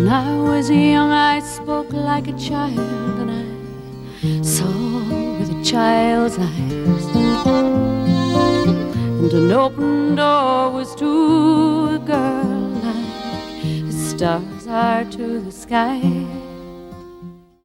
When I was young, I spoke like a child, and I saw with a child's eyes. And an open door was to a girl like the stars are to the sky.